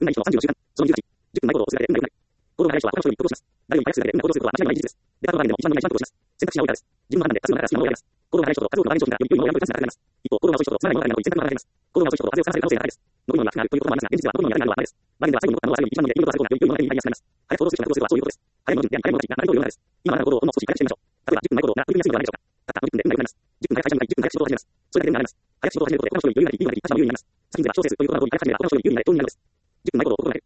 運内1の35週間。その28、10分前行動をすべて運内。行動が早い人は他の人に一歩動します。誰よりも早くすべて運内行動することは間違いない事実です。データの場面でも一番の運内一番行動します。選択肢の多いからです。自分の判断で多数の方が質問を選びます。行動が早い人と数多くの場面商品がより良いものを選ぶチャンスが高くなります。一方、行動が遅い人とつまらないものが選ぶの一選択の方があります。行動が遅い人と風を吹かされる可能性が高いです。伸びるのが苦くなるということもありますが、現実は伸びるのがやらないのはダメです。場面では最後に残ったものは最後に一番ので良いことが最後がより良いものが手に入りやすくなります。早く行動する人が苦労することはそういうことです。早いもの順で早いものが長いというのがです。今までの行動をほんの少し早くしてみましょう。例えば10分前行動が取り組みやすいのではないでしょうか。たったの10分で運内を行います。10分早く会社に向かい、10分早く仕事を始めます。それだけでもなれます。早く仕事を始めることで他の人より有利になり、いいものができ、他者も有利になります。先には小生するということが多いから始めれば他の人より有利になり、どうになるのです。10分前行動を心がけ